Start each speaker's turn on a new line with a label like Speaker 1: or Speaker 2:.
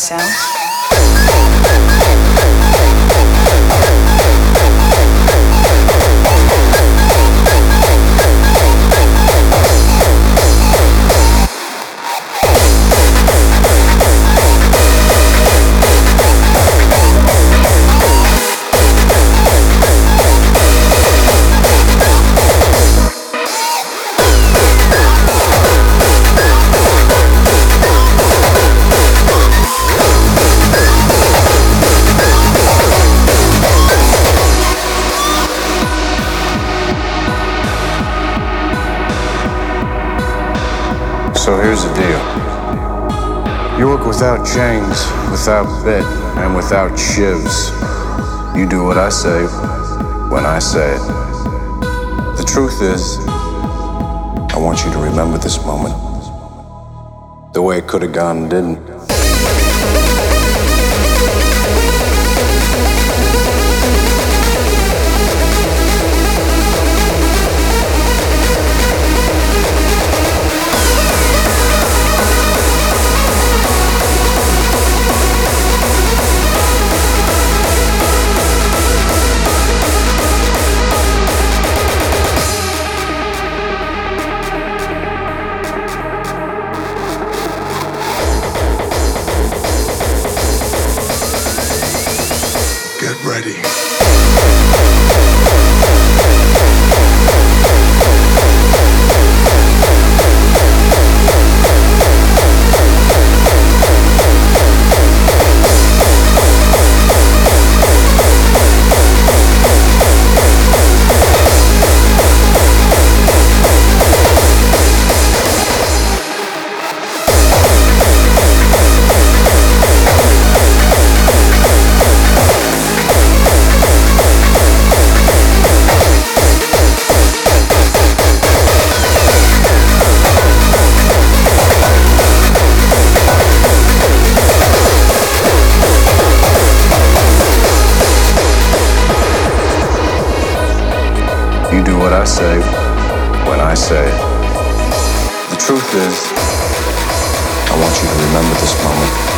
Speaker 1: sound?
Speaker 2: So here's the deal. You work without chains, without bit, and without shivs. You do what I say, when I say it. The truth is, I want you to remember this moment the way it could have gone and didn't.
Speaker 3: Ready.
Speaker 2: You do what I say, when I say it. The truth is, I want you to remember this moment